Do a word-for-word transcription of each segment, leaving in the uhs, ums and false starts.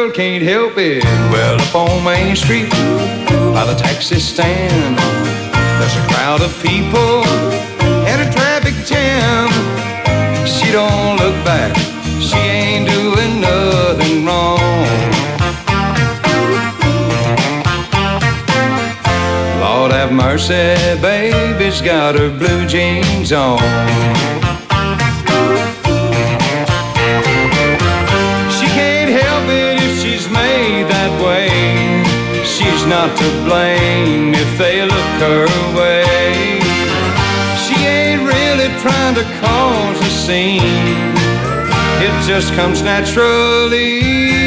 girl can't help it. Well, up on Main Street, by the taxi stand, there's a crowd of people and a traffic jam. She don't look back, she ain't doing nothing wrong. Lord have mercy, baby's got her blue jeans on. She can't help it if she's made that way. She's not to blame if they look her way. She ain't really trying to cause a scene, it just comes naturally.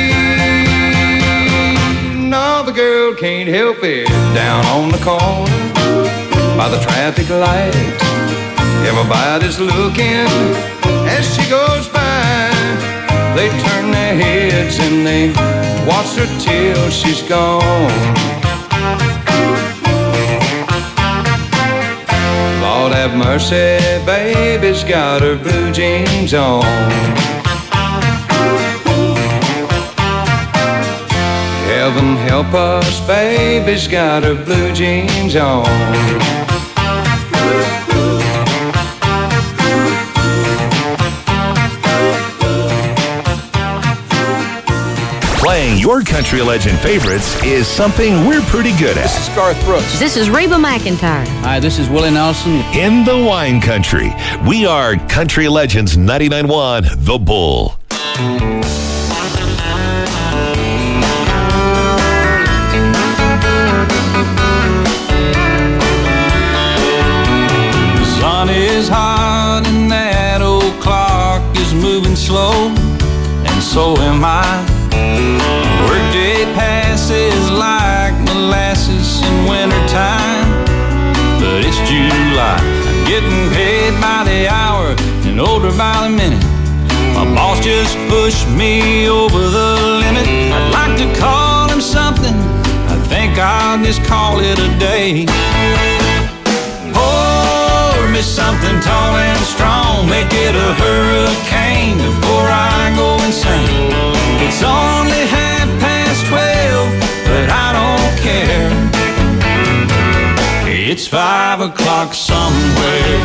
No, the girl can't help it. Down on the corner, by the traffic light, everybody's looking as she goes by. They turn their heads and they watch her till she's gone. Lord have mercy, baby's got her blue jeans on. Heaven help us, baby's got her blue jeans on. Playing your country legend favorites is something we're pretty good at. This is Garth Brooks. This is Reba McEntire. Hi, this is Willie Nelson. In the wine country, we are Country Legends ninety-nine point one, The Bull. The sun is hot and that old clock is moving slow, and so am I. Workday passes like molasses in wintertime, but it's July. I'm getting paid by the hour and older by the minute. My boss just pushed me over the limit. I'd like to call him something, I think I'll just call it a day. Pour me something tall and strong, make it a hurricane before I go insane. It's only half past twelve, but I don't care. It's five o'clock somewhere.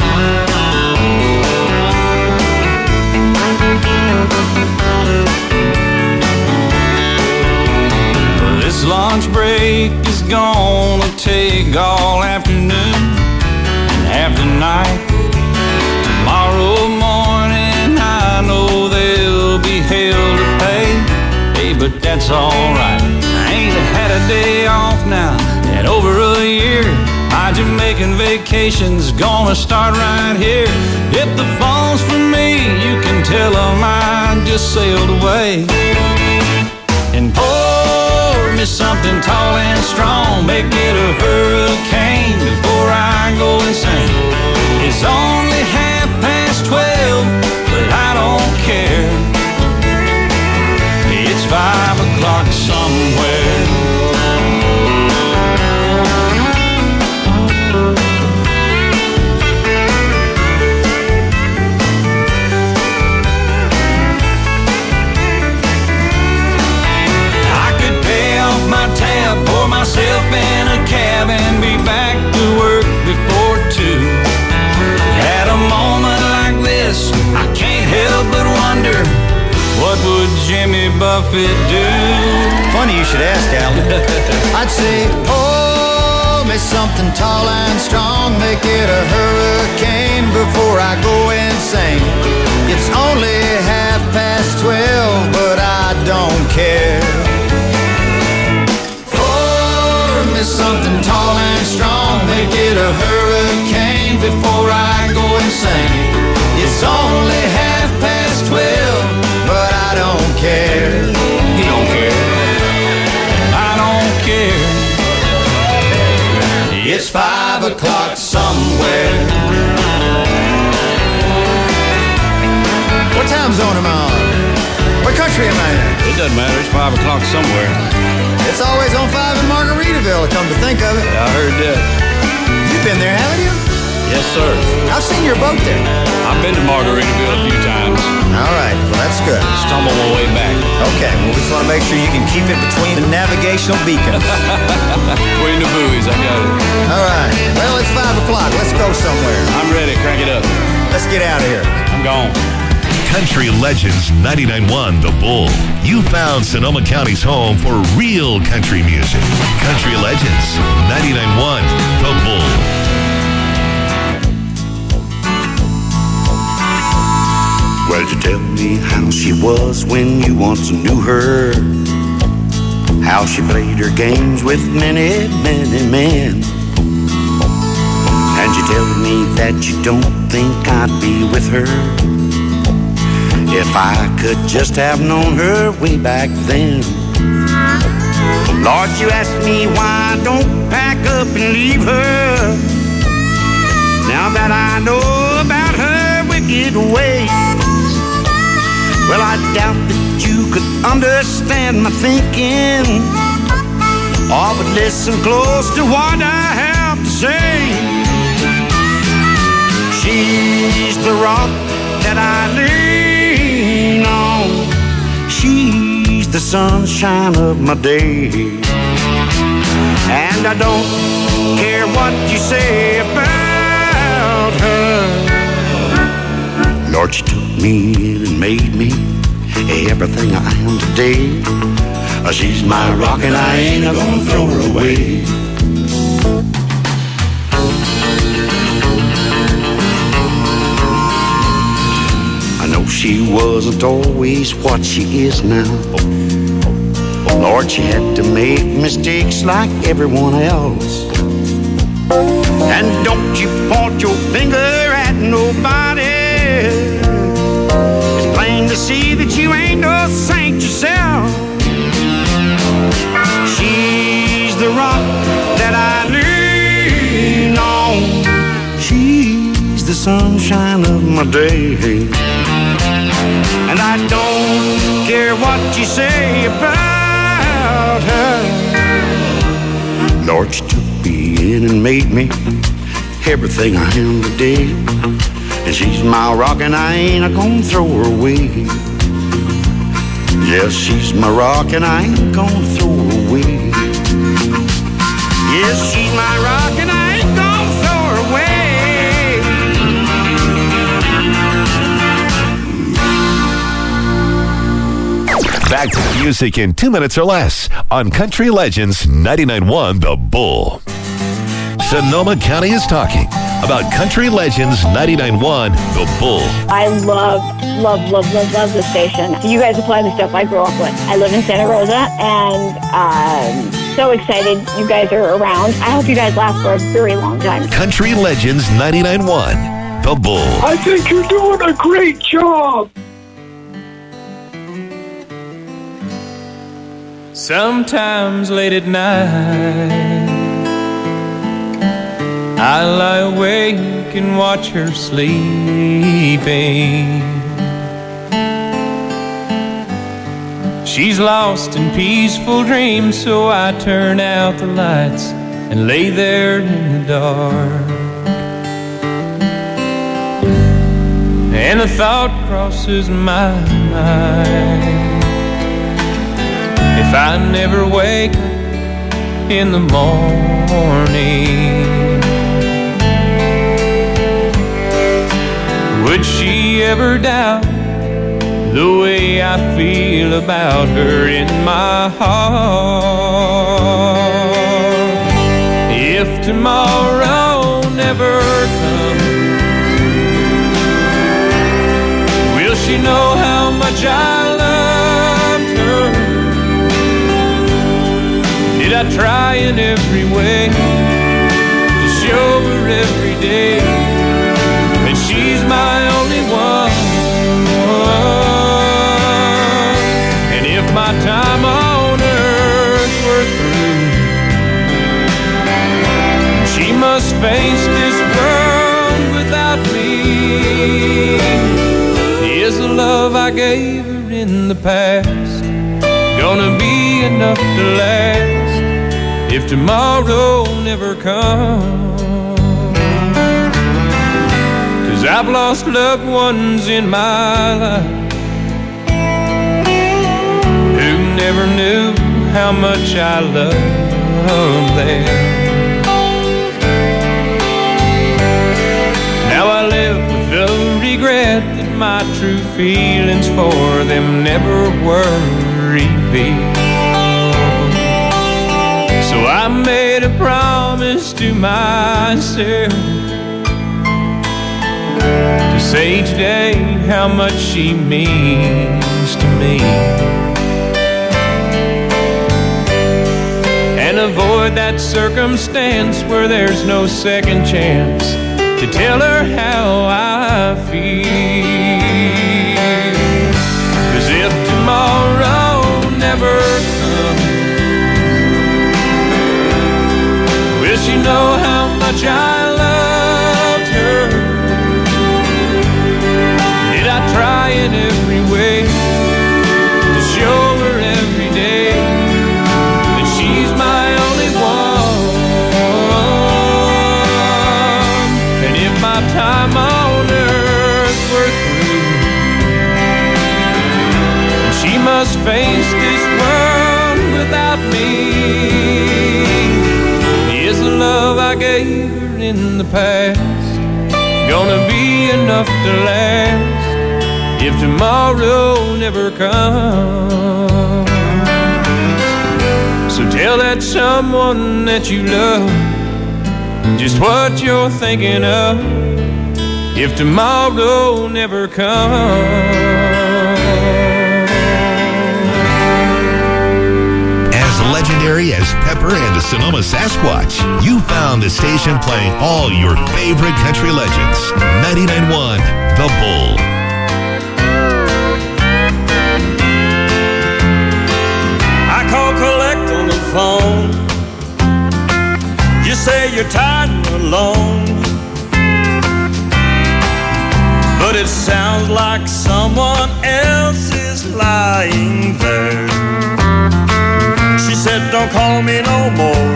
This lunch break is gonna take all afternoon and half the night. Tomorrow morning I know there'll be hell to pay, hey, but that's alright. I ain't had a day off now in over a year. My Jamaican vacation's gonna start right here. If the phone's for me, you can tell them I just sailed away. And pour me something tall and strong, make it a hurricane before I go insane. It's only half past twelve, but I don't care. It's five o'clock somewhere. Pour myself in a cab and be back to work before two. At a moment like this, I can't help but wonder, what would Jimmy Buffett do? Funny you should ask, Al. I'd say, oh, me something tall and strong, make it a hurricane before I go insane. It's only half past twelve, but I don't care. Something tall and strong, make it a hurricane before I go insane. It's only half past twelve, but I don't care. You don't care. I don't care. It's five o'clock somewhere. What time zone am I on? What country am I in? It doesn't matter, it's five o'clock somewhere. It's always on five in Margaritaville, come to think of it. Yeah, I heard that. You've been there, haven't you? Yes, sir. I've seen your boat there. I've been to Margaritaville a few times. All right, well, that's good. Stumbled my way back. Okay, well, we just want to make sure you can keep it between the navigational beacons. Between the buoys, I got it. All right. Well, it's five o'clock. Let's go somewhere. I'm ready. Crank it up. Let's get out of here. I'm gone. Country Legends ninety-nine point one The Bull. You found Sonoma County's home for real country music. Country Legends ninety-nine point one The Bull. Well, you tell me how she was when you once knew her, how she played her games with many, many men. And you tell me that you don't think I'd be with her if I could just have known her way back then. Lord, you ask me why I don't pack up and leave her, now that I know about her wicked ways. Well, I doubt that you could understand my thinking, or would listen close to what I have to say. She's the rock that I lean on. She's the sunshine of my day. And I don't care what you say about her. Lord, she took me in and made me everything I am today. She's my rock and I ain't gonna throw her away. I know she wasn't always what she is now. Lord, she had to make mistakes like everyone else. And don't you point your finger at nobody. It's plain to see that you ain't no saint yourself. She's the rock that I lean on. She's the sunshine of my day. And I don't care what you say about her. Lord, she took me in and made me everything I am today. And she's my rock and I ain't gonna throw her away. Yes, she's my rock and I ain't gonna throw her away. Yes, she's my rock and I ain't gonna throw her away. Back to the music in two minutes or less on Country Legends ninety-nine point one The Bull. Sonoma County is talking about Country Legends ninety-nine point one The Bull. I love, love, love, love, love the station. You guys are playing the stuff I grew up with. I live in Santa Rosa, and I'm so excited you guys are around. I hope you guys last for a very long time. Country Legends ninety-nine point one The Bull. I think you're doing a great job. Sometimes late at night I lie awake and watch her sleeping. She's lost in peaceful dreams, so I turn out the lights and lay there in the dark. And a thought crosses my mind: if I never wake up in the morning, would she ever doubt the way I feel about her in my heart? If tomorrow never comes, will she know how much I loved her? Did I try in every way to show her every day that she's my only one? And if my time on earth were through, she must face this world without me. Is the love I gave her in the past gonna be enough to last if tomorrow never comes? 'Cause I've lost loved ones in my life, never knew how much I loved them. Now I live with the regret that my true feelings for them never were revealed. So I made a promise to myself to say today how much she means to me, and avoid that circumstance where there's no second chance to tell her how I feel. 'Cause if tomorrow never comes, will she know how much I loved her? Did I try in every way to show her every day that she's my only one? And if my time on earth were through, she must face this world without me, is the love I gave her in the past gonna be enough to last if tomorrow never comes? So tell that someone that you love just what you're thinking of if tomorrow never comes. As legendary as Pepper and the Sonoma Sasquatch, you found the station playing all your favorite country legends. ninety-nine point one The Bull. I call collect on the phone. You say you're tired and alone, but it sounds like someone else is lying there. She said, don't call me no more.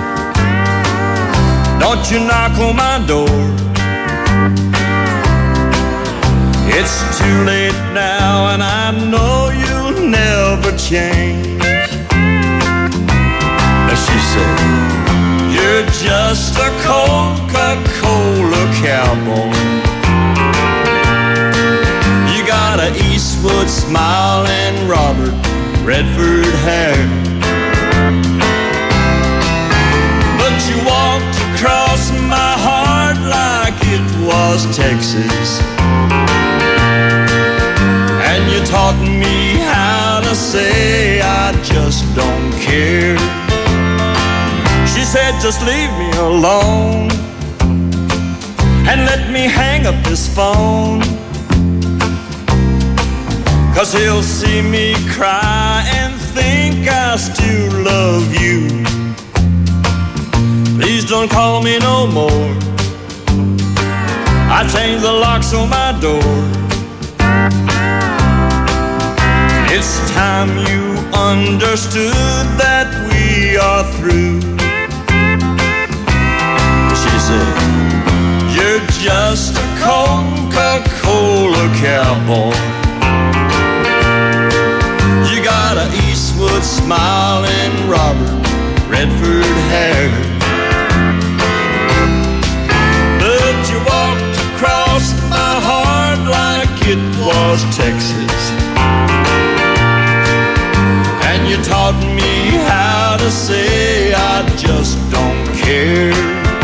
Don't you knock on my door. It's too late now and I know you'll never change. And she said, you're just a Coca-Cola cowboy. You got a Eastwood smile and Robert Redford hair, but you walked across my heart like it was Texas, and you taught me how to say I just don't care. She said, just leave me alone and let me hang up this phone, 'cause he'll see me cry and think I still love you. Please don't call me no more. I changed the locks on my door. It's time you understood that we are through. She said, you're just a Coca-Cola cowboy. You got a Eastwood smile and Robert Redford hair, but you walked across my heart like it was Texas, and you taught me how to say I just don't care.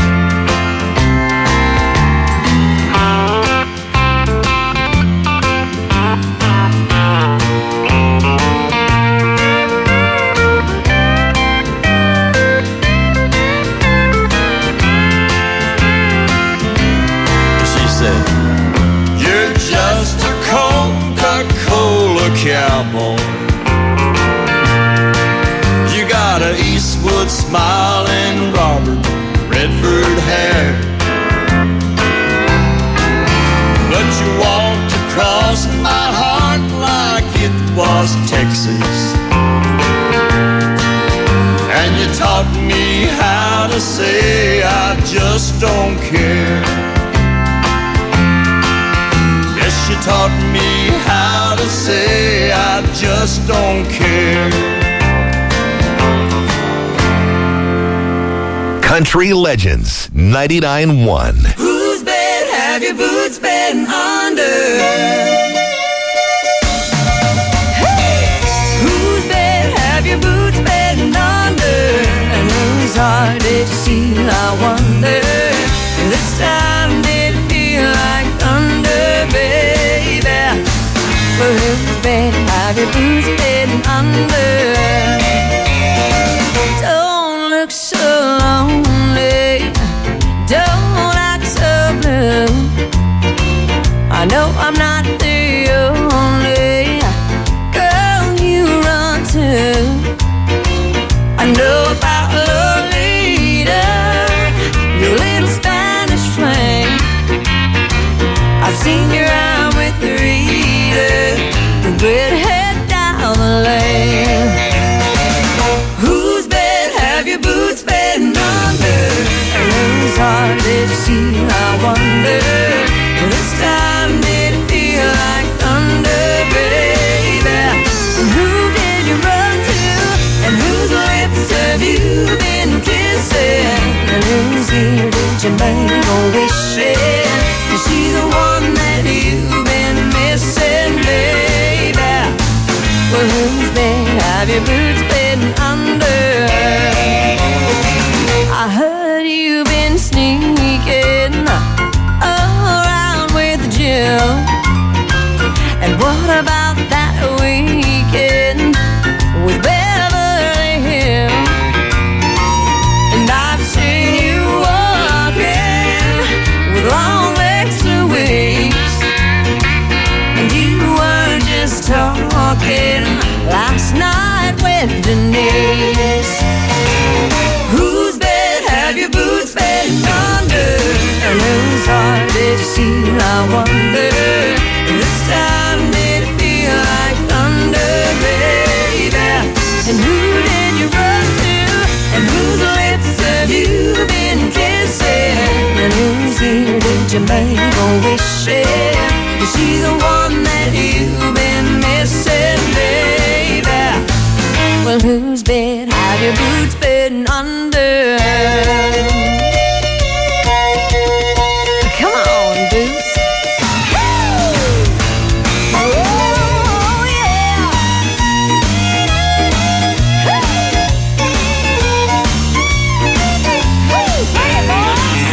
Cowboy, you got a Eastwood smile and Robert Redford hair, but you walked across my heart like it was Texas, and you taught me how to say I just don't care. Yes, you taught me how to say I just don't care. Country Legends ninety-nine one. Whose bed have your boots been under? Hey! Whose bed have your boots been under? And whose heart did you see? I wonder. This time did it feel like thunder, baby? Well, whose bed have your boots been under? Don't look so lonely, don't act so blue. I know I'm not the only girl you run to. I know about Lolita, your little Spanish flame. I've seen your eye with Rita, the redhead down the lane. Whose bed have your boots been under? And whose heart did you see? I wonder. This time did it feel like thunder, baby? And who did you run to? And whose lips have you been kissing? And whose ear did you make a wish in? Is she the one that you've been missing, baby? Well, whose bed have your boots been under? I heard you've been sneaking around with Jill. And what about that weekend with Beverly Hills? And I've seen you walking with long legs to weeks. And you were just talking last night with Denise. Whose bed have your boots been under? And whose heart did you see? I wonder. This time did it feel like thunder, baby? And who did you run to? And whose lips have you been kissing? And whose ear did you make a wish in? Is she the one that you've been missing, baby? Well, whose bed have your boots been under? Come on, boots. Oh, yeah. Hey, boys.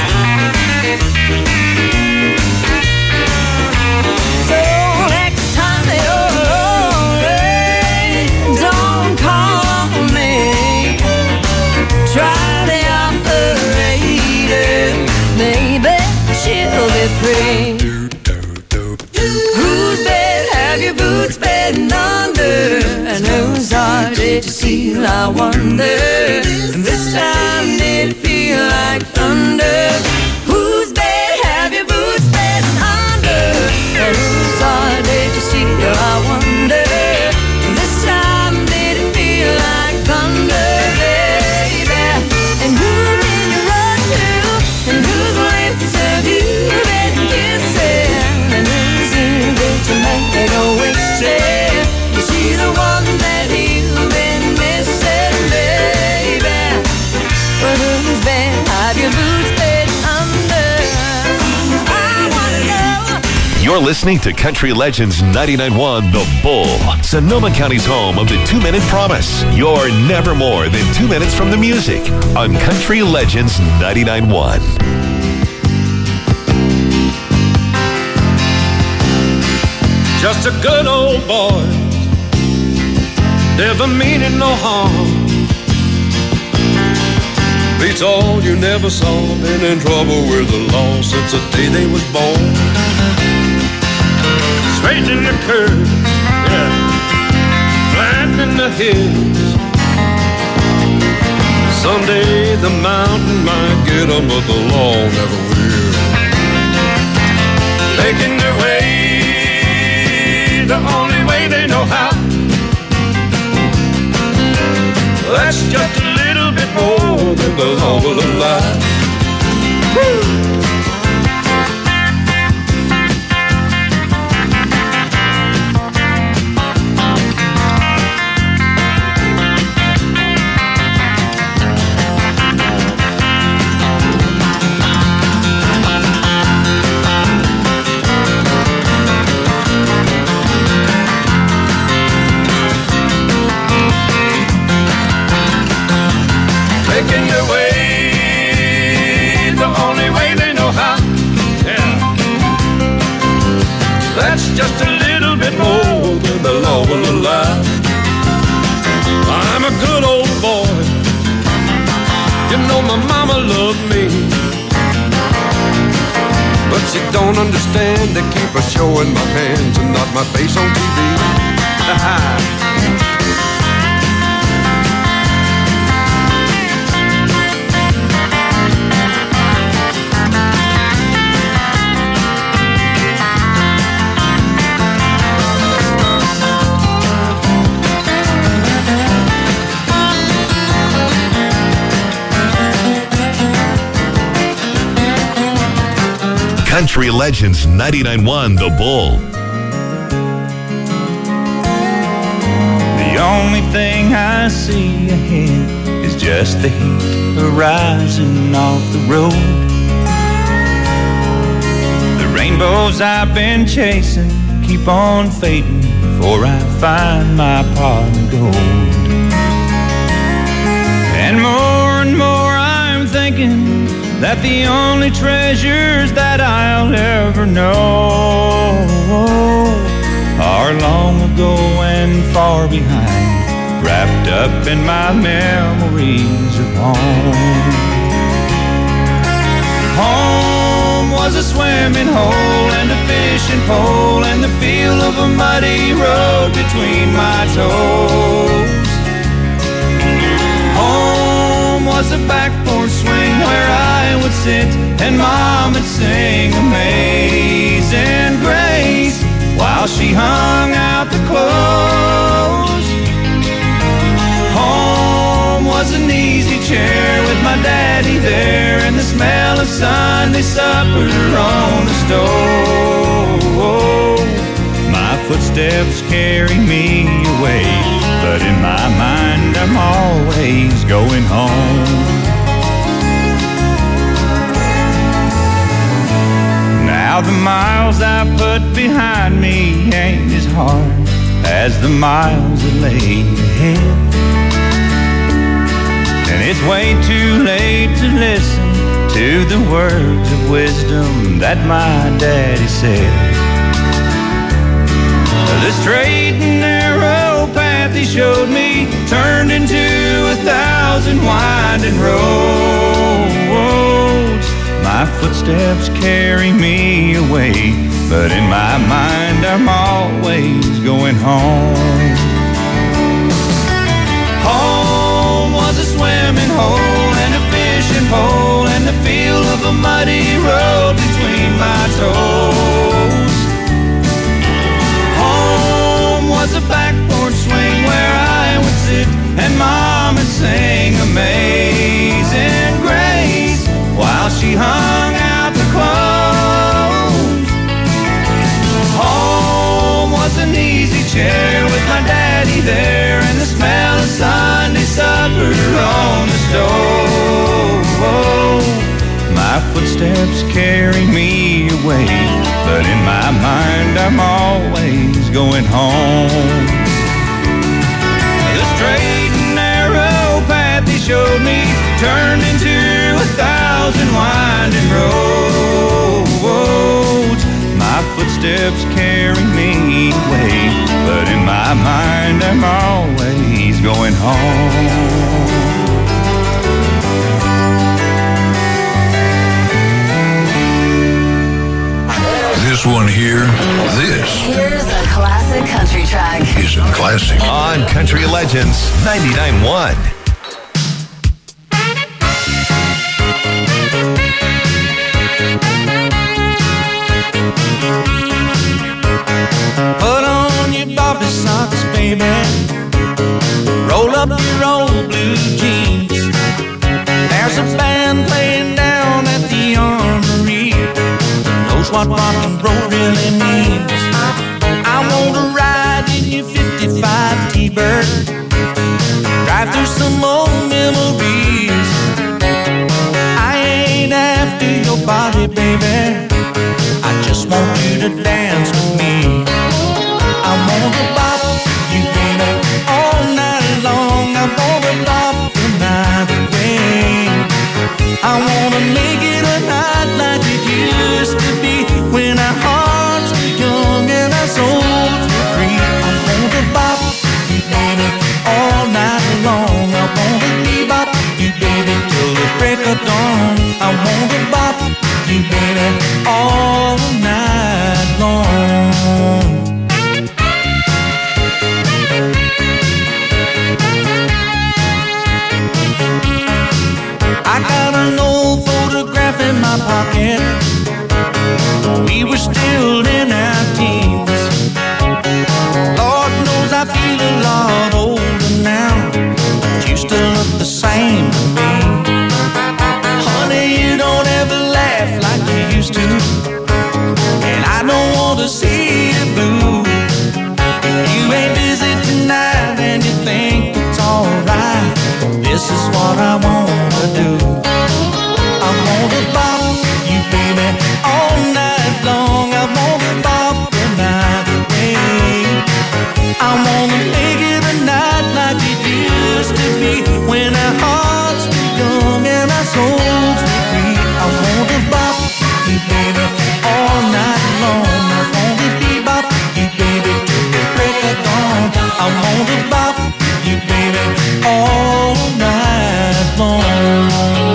So next time you're lonely, don't call on me. Try the operator, maybe she'll be free. Whose bed have your boots been under? And whose heart did you see? I wonder. And this time did it feel like thunder? Whose bed have your boots been under? And whose heart did you see? I wonder. And this time did it feel like thunder, baby? And who did you run to? And whose lips have you been kissing? And whose ear did you make a wish in? Is she the one that you've been missing, baby? Well, whose bed have your boots been under? I wanna know. You're listening to Country Legends ninety-nine one The Bull, Sonoma County's home of the two-minute promise. You're never more than two minutes from the music on Country Legends ninety-nine one. Just a good old boy, never meaning no harm. Beats all you never saw, been in trouble with the law since the day they was born. Straight in the curve, yeah, flat in the hills. Someday the mountain might get 'em, but the law never will. Making their way the only way they know how. That's just a little bit more than the law will allow. Woo! my mama loved me. But she don't understand, they keep her showing my hands and not my face on T V. Country Legends ninety-nine point one The Bull. The only thing I see ahead is just the heat arising off the road. The rainbows I've been chasing keep on fading before I find my pot of gold. And more and more I'm thinking that the only treasures that I'll ever know are long ago and far behind, wrapped up in my memories of home. Home was a swimming hole and a fishing pole and the feel of a muddy road between my toes. Home was a back porch swing where I would sit and Mom would sing Amazing Grace while she hung out the clothes. Home was an easy chair with my daddy there and the smell of Sunday supper on the stove. My footsteps carry me away, but in my mind I'm always going home. Now the miles I put behind me ain't as hard as the miles that lay ahead. And it's way too late to listen to the words of wisdom that my daddy said. The straight and narrow path he showed me turned into a thousand winding roads. My footsteps carry me away, but in my mind I'm always going home. Home was a swimming hole and a fishing pole and the feel of a muddy road between my toes. Home was a back porch swing where I would sit and Mom would sing Amazing Grace while she hung out the clothes. Home was an easy chair with my daddy there and the smell of Sunday supper on the stove. My footsteps carry me away, but in my mind I'm always going home. The straight and narrow path he showed me turned into a thousand winding roads. My footsteps carry me away, but in my mind I'm always going home. This one here, this Here's a classic country track. is a classic. On Country Legends ninety-nine point one. Put on your Bobby socks, baby. Roll up your old blue jeans. There's a band playing down at the Armory. Knows what rock and roll really means. I wanna ride in your fifty-five T-Bird, drive through some old memories. I ain't after your body, baby. I just want you to dance with me. I wanna bop you, baby, all night long. I wanna bop the night away. I wanna make it a night like it used to be, when our hearts were young and our souls were free. I wanna bop you, baby, all night long. I wanna bebop you, baby, till the break met, we were still in our teens. Lord knows I feel a lot older now, but you still look the same to me. Honey, you don't ever laugh like you used to, and I don't want to see you blue. If you ain't busy tonight and you think it's alright, this is what I wanna do. I wanna bop you, baby, all night long. I wanna bop the night away. I wanna make it a night like it used to be, when our hearts were young and our souls were free. I wanna bop you, baby, all night long. I wanna bebop you, baby, till the break of dawn. I wanna bop you, baby, all night long.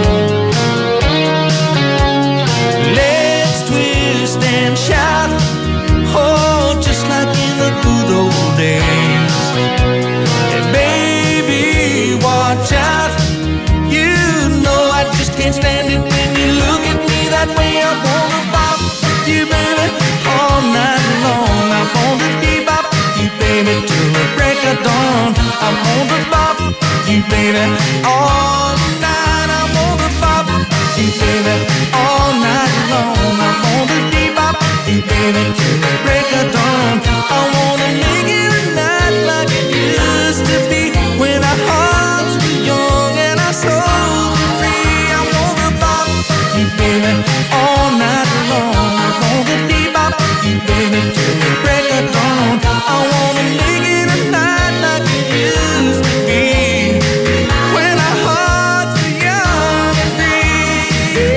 Let's twist and shout, oh, just like in the good old days. And baby, watch out, you know I just can't stand it when you look at me that way. I wanna bop you, baby, all night long. I wanna bebop you, baby, till the break of dawn. I wanna bop you, baby, all night. I wanna bop you, baby, all night long. I wanna bebop you, baby, till the break of dawn. I wanna make it a night like it used to be, when our hearts were young and our souls were free. I wanna bop you, baby, all night long. I wanna bebop you, baby, till the break of dawn. I wanna make it a night like it used to be, when our hearts were young and free.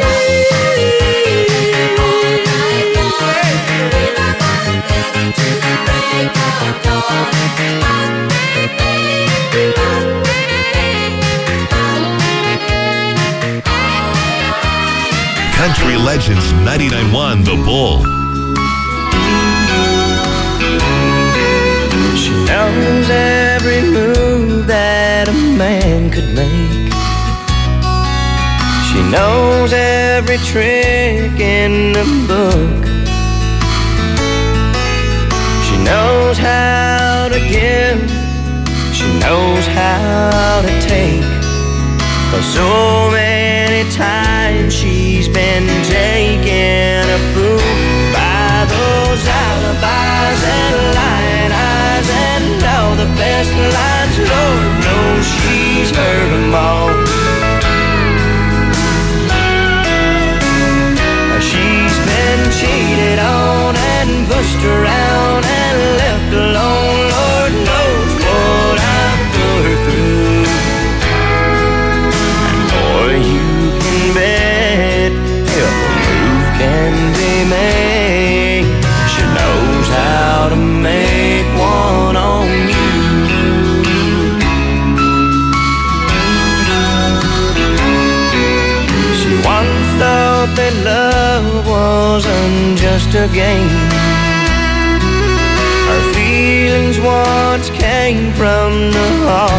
Country Legends ninety-nine point one The Bull. She knows every move that a man could make. She knows every trick in the book. She knows how to give, she knows how to take. 'Cause so many times she's been taken a fool by those alibis and lying eyes and all the best lines. Lord knows she's heard them all. She's been cheated on and pushed around and left alone. Lord knows what I've put her through. And boy, you can bet if a move can be made, she knows how to make one on you. She once thought that love wasn't just a game. Her feelings once came from the heart.